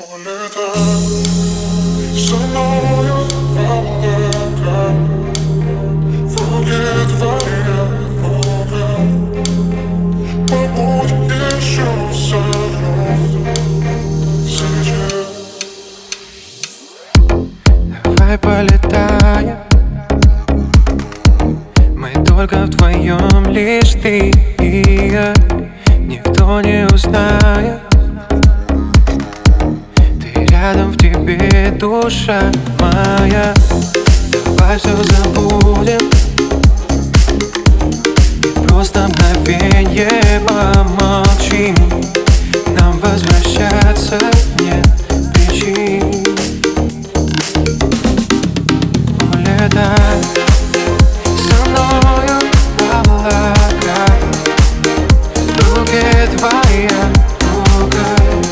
Улетай со мною в облака, в руке твоя рука. Побудь еще со мной сейчас. Давай полетаем, мы только вдвоем, лишь ты и я. Никто не узнает, рядом в тебе душа моя. Давай все забудем, просто мгновенье помолчим. Нам возвращаться нет причин. Улетай со мною в облака, в руке твоя рука.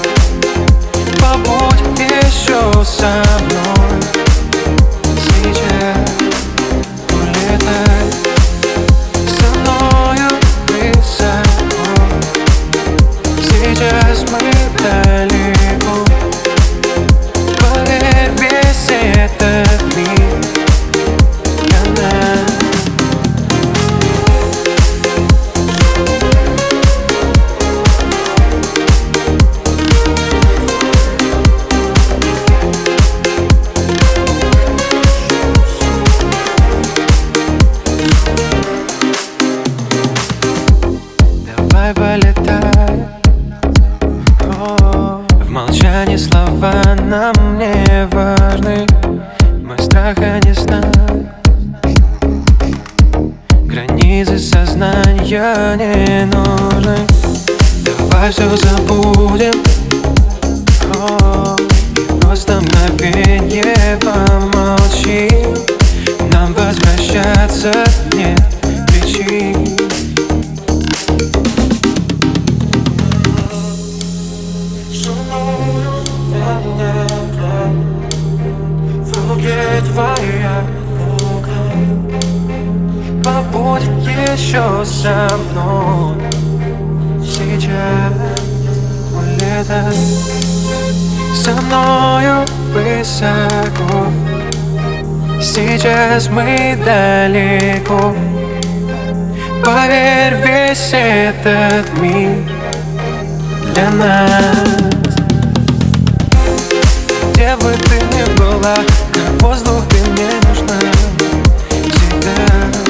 Побудь еще со мной сейчас. Улетай со мною высоко. Сейчас мы далеко. Поверь, весь этот мир для нас. Давай полетай. В молчании слова нам не важны. Мы страха не знаем, границы сознания не нужны. Давай все забудем, и просто мгновенье помолчим. Нам возвращаться нет причин. В руке твоя рука. Побудь еще со мной сейчас. Улетай со мною высоко. Сейчас мы далеко. Поверь, весь этот мир для нас. Где бы ты ни была, как воздух ты мне нужна всегда.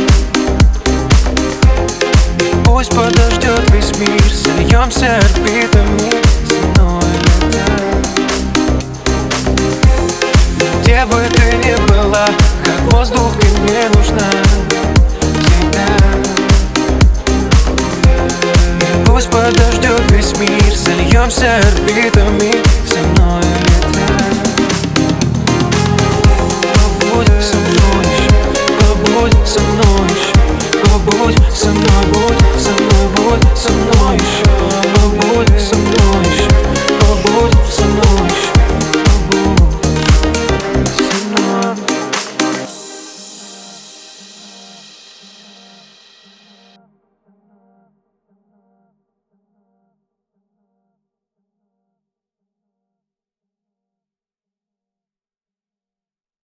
Пусть подождет весь мир, сольемся орбитами с мной летай. Где бы ты ни была, как воздух ты мне нужна всегда. Пусть подождет весь мир, сольемся орбитами